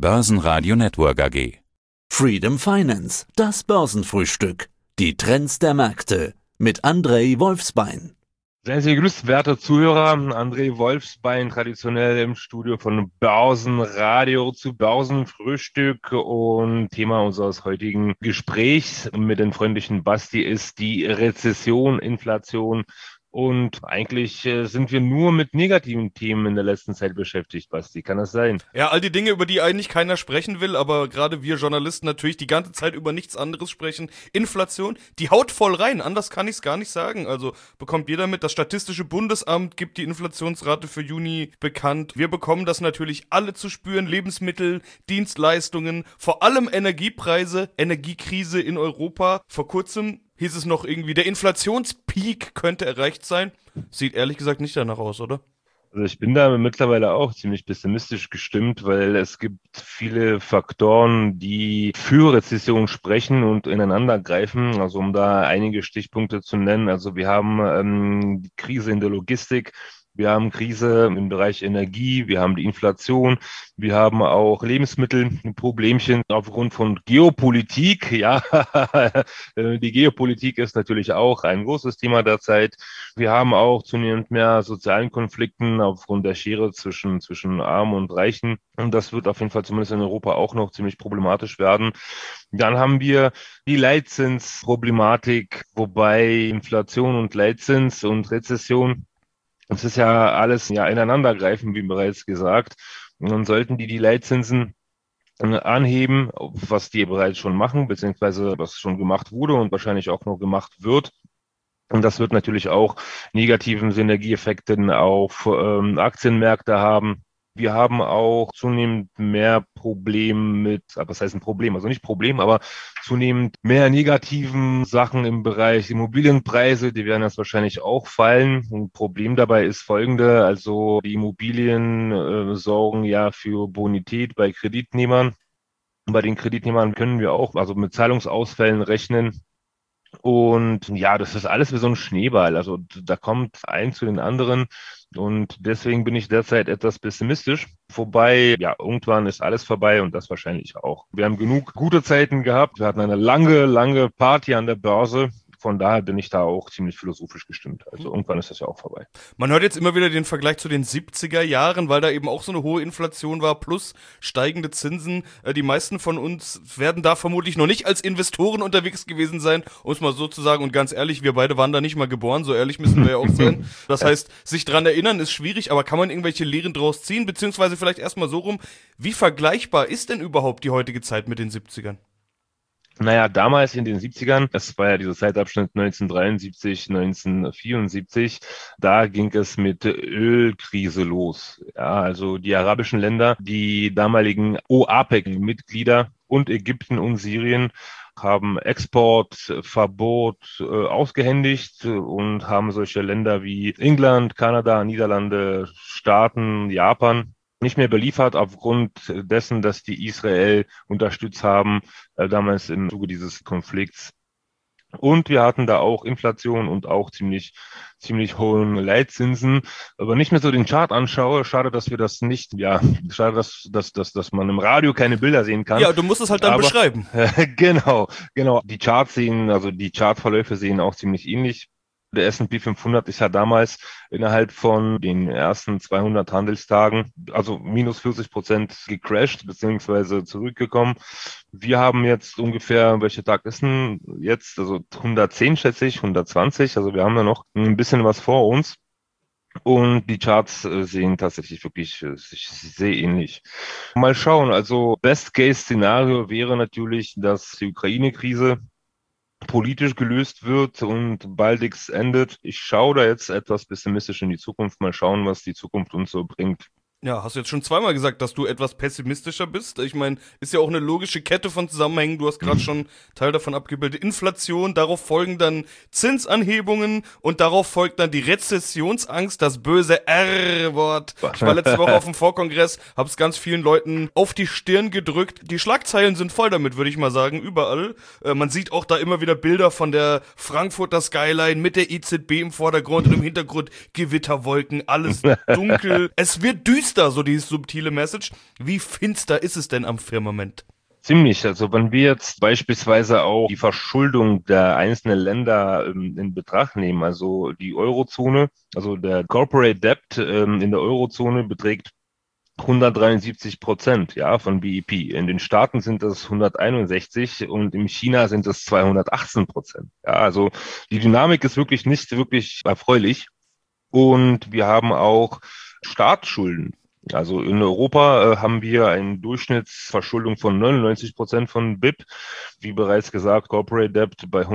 Börsenradio Network AG. Freedom Finance, das Börsenfrühstück. Die Trends der Märkte mit André Wolfsbein. Seien Sie gegrüßt, werte Zuhörer. André Wolfsbein, traditionell im Studio von Börsenradio zu Börsenfrühstück. Und Thema unseres heutigen Gesprächs mit dem freundlichen Basti ist die Rezession, Inflation. Und eigentlich sind wir nur mit negativen Themen in der letzten Zeit beschäftigt, Basti. Kann das sein? Ja, all die Dinge, über die eigentlich keiner sprechen will, aber gerade wir Journalisten natürlich die ganze Zeit über nichts anderes sprechen. Inflation, die haut voll rein, anders kann ich es gar nicht sagen. Also bekommt jeder mit, das Statistische Bundesamt gibt die Inflationsrate für Juni bekannt. Wir bekommen das natürlich alle zu spüren, Lebensmittel, Dienstleistungen, vor allem Energiepreise, Energiekrise in Europa. Vor kurzem hieß es noch irgendwie, der Inflationspeak könnte erreicht sein. Sieht ehrlich gesagt nicht danach aus, oder? Also ich bin da mittlerweile auch ziemlich pessimistisch gestimmt, weil es gibt viele Faktoren, die für Rezession sprechen und ineinander greifen. Also um da einige Stichpunkte zu nennen. Also wir haben die Krise in der Logistik. Wir haben Krise im Bereich Energie, wir haben die Inflation, wir haben auch Lebensmittelproblemchen aufgrund von Geopolitik. Ja, die Geopolitik ist natürlich auch ein großes Thema derzeit. Wir haben auch zunehmend mehr sozialen Konflikten aufgrund der Schere zwischen Armen und Reichen. Und das wird auf jeden Fall zumindest in Europa auch noch ziemlich problematisch werden. Dann haben wir die Leitzinsproblematik, wobei Inflation und Leitzins und Rezession, das ist ja alles ineinandergreifen, wie bereits gesagt. Und dann sollten die Leitzinsen anheben, was die bereits schon machen, beziehungsweise was schon gemacht wurde und wahrscheinlich auch noch gemacht wird. Und das wird natürlich auch negativen Synergieeffekten auf Aktienmärkte haben. Wir haben auch zunehmend mehr Probleme mit, was heißt ein Problem? Also nicht Problem, aber zunehmend mehr negativen Sachen im Bereich Immobilienpreise, die werden jetzt wahrscheinlich auch fallen. Ein Problem dabei ist folgende, also die Immobilien sorgen ja für Bonität bei Kreditnehmern. Bei den Kreditnehmern können wir auch also mit Zahlungsausfällen rechnen. Und ja, das ist alles wie so ein Schneeball. Also da kommt ein zu den anderen. Und deswegen bin ich derzeit etwas pessimistisch. Wobei, ja, irgendwann ist alles vorbei und das wahrscheinlich auch. Wir haben genug gute Zeiten gehabt. Wir hatten eine lange Party an der Börse. Von daher bin ich da auch ziemlich philosophisch gestimmt. Also irgendwann ist das ja auch vorbei. Man hört jetzt immer wieder den Vergleich zu den 70er Jahren, weil da eben auch so eine hohe Inflation war, plus steigende Zinsen. Die meisten von uns werden da vermutlich noch nicht als Investoren unterwegs gewesen sein, um es mal so zu sagen. Und ganz ehrlich, wir beide waren da nicht mal geboren, so ehrlich müssen wir ja auch sein. Das heißt, sich dran erinnern ist schwierig, aber kann man irgendwelche Lehren draus ziehen? Beziehungsweise vielleicht erstmal so rum, wie vergleichbar ist denn überhaupt die heutige Zeit mit den 70ern? Naja, damals in den 70ern, das war ja dieser Zeitabschnitt 1973, 1974, da ging es mit der Ölkrise los. Ja, also die arabischen Länder, die damaligen OAPEC-Mitglieder und Ägypten und Syrien haben Exportverbot ausgehändigt und haben solche Länder wie England, Kanada, Niederlande, Staaten, Japan nicht mehr beliefert aufgrund dessen, dass die Israel unterstützt haben, damals im Zuge dieses Konflikts. Und wir hatten da auch Inflation und auch ziemlich hohen Leitzinsen. Aber wenn ich mir so den Chart anschaue, schade, dass wir das nicht, schade, dass man im Radio keine Bilder sehen kann. Ja, du musst es halt dann beschreiben. Genau. Die die Chartverläufe sehen auch ziemlich ähnlich. Der S&P 500 ist ja damals innerhalb von den ersten 200 Handelstagen, also minus 40% gecrashed beziehungsweise zurückgekommen. Wir haben jetzt ungefähr, welcher Tag ist denn jetzt? Also 110 schätze ich, 120. Also wir haben da noch ein bisschen was vor uns. Und die Charts sehen tatsächlich wirklich sehr ähnlich. Mal schauen, also Best-Case-Szenario wäre natürlich, dass die Ukraine-Krise politisch gelöst wird und baldigst endet. Ich schaue da jetzt etwas pessimistisch in die Zukunft. Mal schauen, was die Zukunft uns so bringt. Ja, hast du jetzt schon zweimal gesagt, dass du etwas pessimistischer bist. Ich meine, ist ja auch eine logische Kette von Zusammenhängen. Du hast gerade schon Teil davon abgebildet. Inflation, darauf folgen dann Zinsanhebungen und darauf folgt dann die Rezessionsangst, das böse R-Wort. Ich war letzte Woche auf dem Vorkongress, hab's ganz vielen Leuten auf die Stirn gedrückt. Die Schlagzeilen sind voll damit, würde ich mal sagen, überall. Man sieht auch da immer wieder Bilder von der Frankfurter Skyline mit der EZB im Vordergrund und im Hintergrund Gewitterwolken, alles dunkel. Es wird düster düster, so die subtile Message. Wie finster ist es denn am Firmament? Ziemlich. Also wenn wir jetzt beispielsweise auch die Verschuldung der einzelnen Länder in Betracht nehmen, also die Eurozone, also der Corporate Debt in der Eurozone beträgt 173%, ja, von BIP. In den Staaten sind das 161 und in China sind es 218%. Ja, also die Dynamik ist wirklich nicht wirklich erfreulich. Und wir haben auch Staatsschulden. Also in Europa haben wir eine Durchschnittsverschuldung von 99% von BIP. Wie bereits gesagt, Corporate Debt bei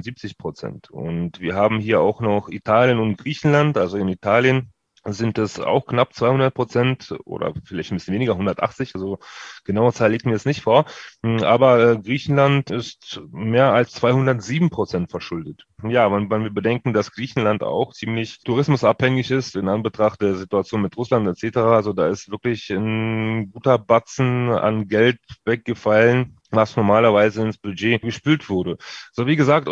173%. Und wir haben hier auch noch Italien und Griechenland. Also in Italien sind es auch knapp 200% oder vielleicht ein bisschen weniger, 180. Also genaue Zahl liegt mir jetzt nicht vor. Aber Griechenland ist mehr als 207% verschuldet. Ja, wenn wir bedenken, dass Griechenland auch ziemlich tourismusabhängig ist in Anbetracht der Situation mit Russland etc. Also da ist wirklich ein guter Batzen an Geld weggefallen, was normalerweise ins Budget gespült wurde. So wie gesagt,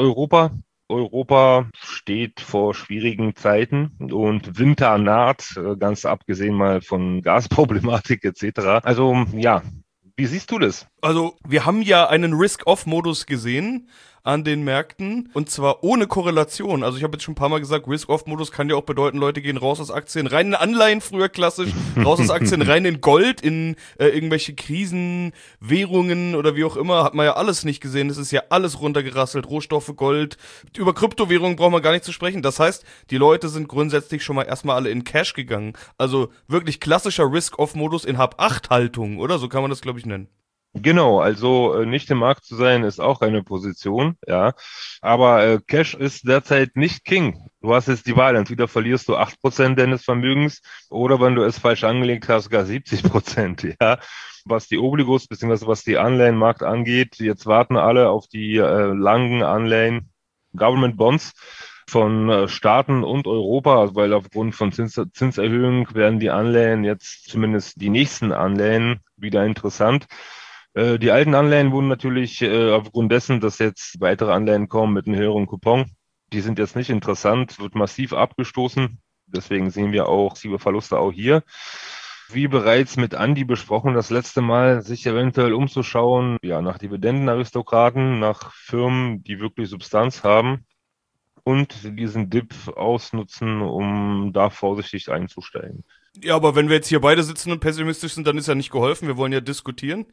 Europa steht vor schwierigen Zeiten und Winter naht, ganz abgesehen mal von Gasproblematik etc. Also ja, wie siehst du das? Also, wir haben ja einen Risk-Off-Modus gesehen an den Märkten und zwar ohne Korrelation. Also ich habe jetzt schon ein paar Mal gesagt, Risk-Off-Modus kann ja auch bedeuten, Leute gehen raus aus Aktien, rein in Anleihen, früher klassisch, raus aus Aktien, rein in Gold, in irgendwelche Krisen, Währungen oder wie auch immer, hat man ja alles nicht gesehen. Es ist ja alles runtergerasselt, Rohstoffe, Gold. Über Kryptowährungen brauchen wir gar nicht zu sprechen. Das heißt, die Leute sind grundsätzlich schon mal erstmal alle in Cash gegangen. Also wirklich klassischer Risk-Off-Modus in Hab-8-Haltung, oder? So kann man das, glaube ich, nennen. Genau, also nicht im Markt zu sein, ist auch eine Position, ja. Aber Cash ist derzeit nicht King. Du hast jetzt die Wahl, entweder verlierst du 8% deines Vermögens oder wenn du es falsch angelegt hast, gar 70%, ja. Was die Obligos bzw. was die Anleihenmarkt angeht, jetzt warten alle auf die langen Anleihen, Government Bonds von Staaten und Europa, weil aufgrund von Zinserhöhungen werden die Anleihen jetzt, zumindest die nächsten Anleihen, wieder interessant. Die alten Anleihen wurden natürlich aufgrund dessen, dass jetzt weitere Anleihen kommen mit einem höheren Coupon, die sind jetzt nicht interessant, wird massiv abgestoßen. Deswegen sehen wir auch massive Verluste auch hier. Wie bereits mit Andi besprochen, das letzte Mal, sich eventuell umzuschauen, ja, nach Dividendenaristokraten, nach Firmen, die wirklich Substanz haben und diesen Dip ausnutzen, um da vorsichtig einzusteigen. Ja, aber wenn wir jetzt hier beide sitzen und pessimistisch sind, dann ist ja nicht geholfen. Wir wollen ja diskutieren.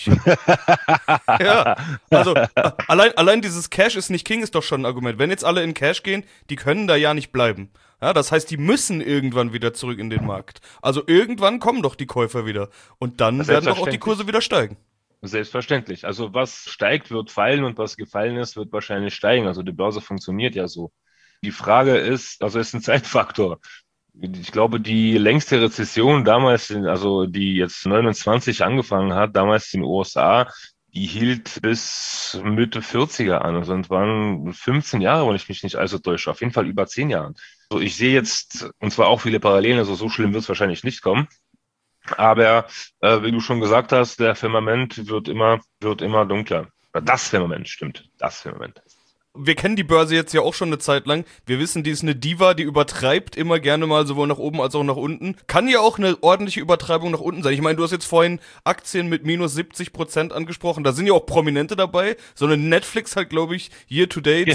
Ja, also allein dieses Cash ist nicht King ist doch schon ein Argument. Wenn jetzt alle in Cash gehen, die können da ja nicht bleiben. Ja, das heißt, die müssen irgendwann wieder zurück in den Markt. Also irgendwann kommen doch die Käufer wieder. Und dann werden doch auch die Kurse wieder steigen. Selbstverständlich. Also was steigt, wird fallen und was gefallen ist, wird wahrscheinlich steigen. Also die Börse funktioniert ja so. Die Frage ist, also ist ein Zeitfaktor. Ich glaube, die längste Rezession damals, also die jetzt 29 angefangen hat, damals in den USA, die hielt bis Mitte 40er an. Also das waren 15 Jahre, wenn ich mich nicht allzu täusche. Auf jeden Fall über 10 Jahren. Also ich sehe jetzt, und zwar auch viele Parallelen, also so schlimm wird es wahrscheinlich nicht kommen. Aber wie du schon gesagt hast, der Firmament wird immer dunkler. Das Firmament, stimmt. Das Firmament. Wir kennen die Börse jetzt ja auch schon eine Zeit lang. Wir wissen, die ist eine Diva, die übertreibt immer gerne mal sowohl nach oben als auch nach unten. Kann ja auch eine ordentliche Übertreibung nach unten sein. Ich meine, du hast jetzt vorhin Aktien mit minus 70% angesprochen. Da sind ja auch Prominente dabei. Sondern Netflix hat, glaube ich, year to date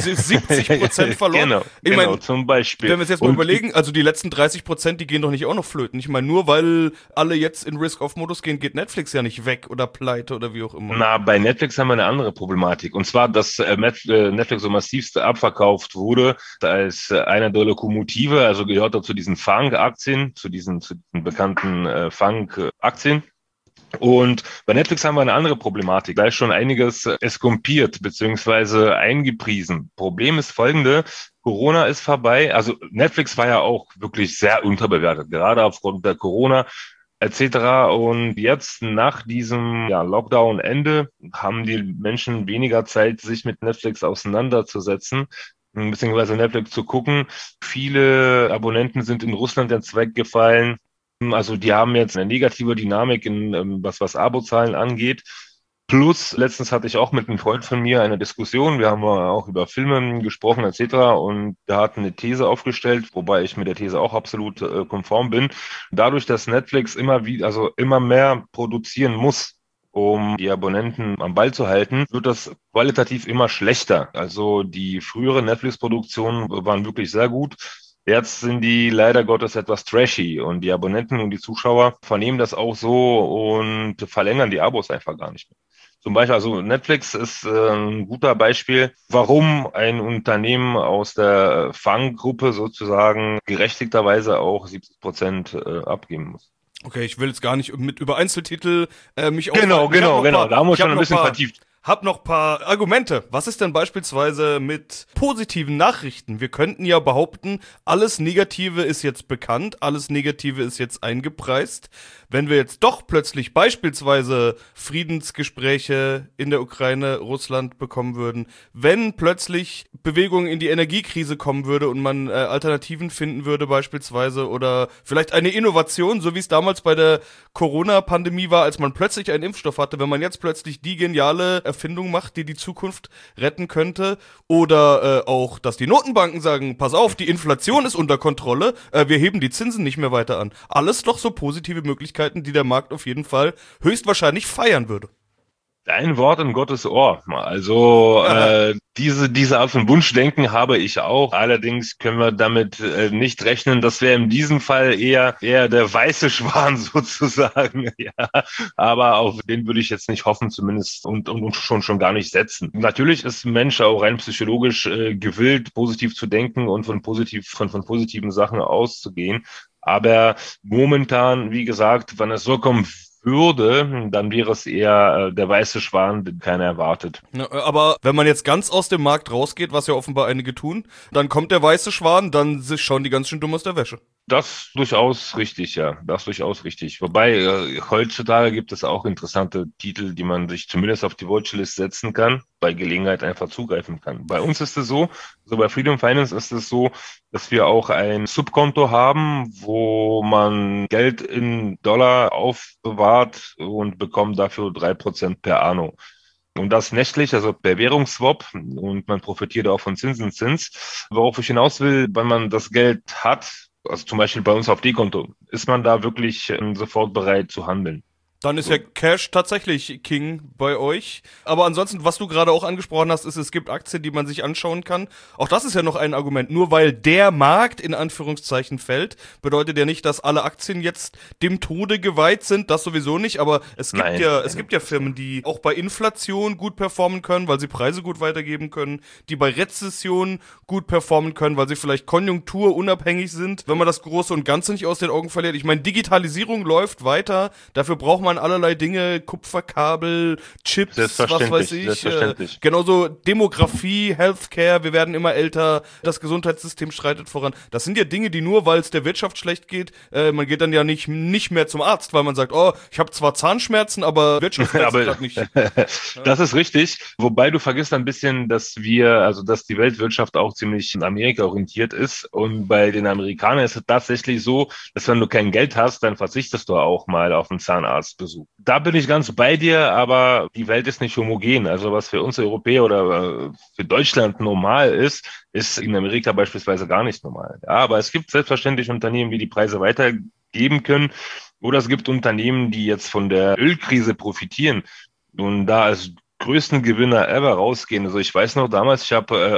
70% verloren. Genau, zum Beispiel. Wenn wir es jetzt mal überlegen, also die letzten 30%, die gehen doch nicht auch noch flöten. Ich meine, nur weil alle jetzt in Risk-Off-Modus gehen, geht Netflix ja nicht weg oder pleite oder wie auch immer. Na, bei Netflix haben wir eine andere Problematik. Und zwar, dass Netflix so massivste abverkauft wurde als einer der Lokomotive, also gehört er zu diesen Fang-Aktien, zu diesen bekannten Fang-Aktien. Und bei Netflix haben wir eine andere Problematik. Da ist schon einiges eskompiert beziehungsweise eingepriesen. Problem ist folgende: Corona ist vorbei. Also Netflix war ja auch wirklich sehr unterbewertet, gerade aufgrund der Corona etc. Und jetzt nach diesem Lockdown-Ende haben die Menschen weniger Zeit, sich mit Netflix auseinanderzusetzen, beziehungsweise Netflix zu gucken. Viele Abonnenten sind in Russland jetzt weggefallen. Also die haben jetzt eine negative Dynamik, was Abozahlen angeht. Plus, letztens hatte ich auch mit einem Freund von mir eine Diskussion. Wir haben auch über Filme gesprochen etc. Und der hat eine These aufgestellt, wobei ich mit der These auch absolut konform bin. Dadurch, dass Netflix immer mehr produzieren muss, um die Abonnenten am Ball zu halten, wird das qualitativ immer schlechter. Also die früheren Netflix-Produktionen waren wirklich sehr gut. Jetzt sind die leider Gottes etwas trashy und die Abonnenten und die Zuschauer vernehmen das auch so und verlängern die Abos einfach gar nicht mehr. Zum Beispiel, also Netflix ist ein guter Beispiel, warum ein Unternehmen aus der Fang-Gruppe sozusagen gerechtigterweise auch 70% abgeben muss. Okay, ich will jetzt gar nicht über Einzeltitel mich Genau, aufhalten. da muss man ein bisschen vertieft. Hab noch ein paar Argumente. Was ist denn beispielsweise mit positiven Nachrichten? Wir könnten ja behaupten, alles Negative ist jetzt bekannt, alles Negative ist jetzt eingepreist. Wenn wir jetzt doch plötzlich beispielsweise Friedensgespräche in der Ukraine, Russland bekommen würden, wenn plötzlich Bewegung in die Energiekrise kommen würde und man Alternativen finden würde beispielsweise oder vielleicht eine Innovation, so wie es damals bei der Corona-Pandemie war, als man plötzlich einen Impfstoff hatte, wenn man jetzt plötzlich die geniale Erfindung macht, die die Zukunft retten könnte oder auch, dass die Notenbanken sagen, pass auf, die Inflation ist unter Kontrolle, wir heben die Zinsen nicht mehr weiter an. Alles doch so positive Möglichkeiten, die der Markt auf jeden Fall höchstwahrscheinlich feiern würde. Dein Wort in Gottes Ohr. Also diese Art von Wunschdenken habe ich auch. Allerdings können wir damit nicht rechnen. Das wäre in diesem Fall eher der weiße Schwan sozusagen. Ja. Aber auf den würde ich jetzt nicht hoffen, zumindest und schon gar nicht setzen. Natürlich ist ein Mensch auch rein psychologisch gewillt, positiv zu denken und von positiven Sachen auszugehen. Aber momentan, wie gesagt, wenn es so kommen würde, dann wäre es eher der weiße Schwan, den keiner erwartet. Ja, aber wenn man jetzt ganz aus dem Markt rausgeht, was ja offenbar einige tun, dann kommt der weiße Schwan, dann schauen die ganz schön dumm aus der Wäsche. Das durchaus richtig, ja. Das durchaus richtig. Wobei, heutzutage gibt es auch interessante Titel, die man sich zumindest auf die Watchlist setzen kann, bei Gelegenheit einfach zugreifen kann. Bei uns ist es so, also bei Freedom Finance ist es so, dass wir auch ein Subkonto haben, wo man Geld in Dollar aufbewahrt und bekommt dafür 3% per Anno. Und das nächtlich, also per Währungsswap, und man profitiert auch von Zinseszins. Worauf ich hinaus will, wenn man das Geld hat, also zum Beispiel bei uns auf Dekonto, ist man da wirklich sofort bereit zu handeln. Dann ist ja Cash tatsächlich King bei euch. Aber ansonsten, was du gerade auch angesprochen hast, ist, es gibt Aktien, die man sich anschauen kann. Auch das ist ja noch ein Argument. Nur weil der Markt in Anführungszeichen fällt, bedeutet ja nicht, dass alle Aktien jetzt dem Tode geweiht sind. Das sowieso nicht. Aber es gibt ja Firmen, die auch bei Inflation gut performen können, weil sie Preise gut weitergeben können, die bei Rezession gut performen können, weil sie vielleicht konjunkturunabhängig sind, wenn man das Große und Ganze nicht aus den Augen verliert. Ich meine, Digitalisierung läuft weiter. Dafür braucht man allerlei Dinge, Kupferkabel, Chips, was weiß ich. Selbstverständlich. Genauso Demografie, Healthcare, wir werden immer älter, das Gesundheitssystem schreitet voran. Das sind ja Dinge, die nur, weil es der Wirtschaft schlecht geht, man geht dann ja nicht mehr zum Arzt, weil man sagt, oh, ich habe zwar Zahnschmerzen, aber Wirtschaft wächst gerade nicht. Das ist richtig, wobei du vergisst ein bisschen, dass die Weltwirtschaft auch ziemlich in Amerika orientiert ist und bei den Amerikanern ist es tatsächlich so, dass wenn du kein Geld hast, dann verzichtest du auch mal auf einen Zahnarztbesuch. Da bin ich ganz bei dir, aber die Welt ist nicht homogen. Also was für uns Europäer oder für Deutschland normal ist in Amerika beispielsweise gar nicht normal. Ja, aber es gibt selbstverständlich Unternehmen, die Preise weitergeben können. Oder es gibt Unternehmen, die jetzt von der Ölkrise profitieren und da als größten Gewinner ever rausgehen. Also ich weiß noch damals, ich habe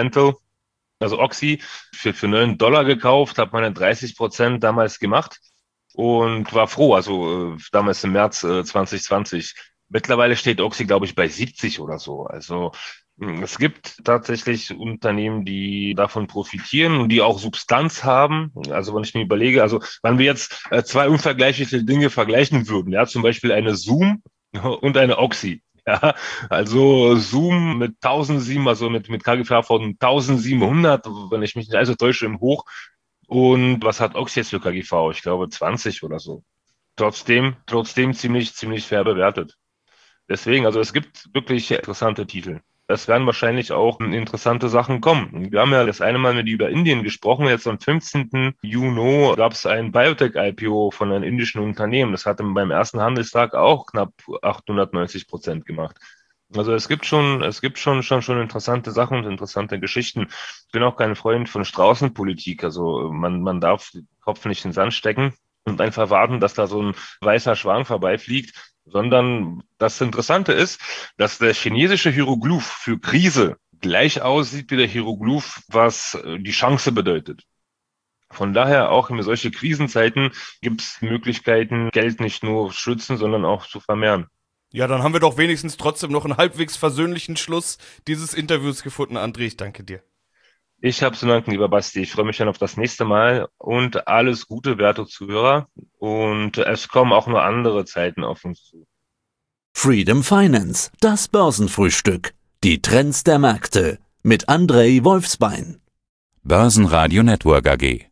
Oxy für $9 gekauft, habe meine 30% damals gemacht. Und war froh, also damals im März 2020. Mittlerweile steht Oxy, glaube ich, bei 70 oder so. Also es gibt tatsächlich Unternehmen, die davon profitieren und die auch Substanz haben. Also wenn ich mir überlege, also wenn wir jetzt zwei unvergleichliche Dinge vergleichen würden, ja, zum Beispiel eine Zoom und eine Oxy. Ja, also Zoom mit 1007, also mit KGV von 1700, wenn ich mich nicht also täusche, im Hoch. Und was hat Oxy jetzt für KGV? Ich glaube 20 oder so. Trotzdem ziemlich fair bewertet. Deswegen, also es gibt wirklich interessante Titel. Es werden wahrscheinlich auch interessante Sachen kommen. Wir haben ja das eine Mal mit über Indien gesprochen. Jetzt am 15. Juni gab es ein Biotech-IPO von einem indischen Unternehmen. Das hatte beim ersten Handelstag auch knapp 890% gemacht. Also es gibt schon interessante Sachen und interessante Geschichten. Ich bin auch kein Freund von Straußenpolitik. Also man darf den Kopf nicht in den Sand stecken und einfach warten, dass da so ein weißer Schwan vorbeifliegt, sondern das Interessante ist, dass der chinesische Hieroglyph für Krise gleich aussieht wie der Hieroglyph, was die Chance bedeutet. Von daher auch in solche Krisenzeiten gibt es Möglichkeiten, Geld nicht nur schützen, sondern auch zu vermehren. Ja, dann haben wir doch wenigstens trotzdem noch einen halbwegs versöhnlichen Schluss dieses Interviews gefunden, André. Ich danke dir. Ich habe zu danken, lieber Basti. Ich freue mich dann auf das nächste Mal und alles Gute, werte Zuhörer. Und es kommen auch nur andere Zeiten auf uns zu. Freedom Finance, das Börsenfrühstück. Die Trends der Märkte mit Andrei Wolfsbein. Börsenradio Network AG.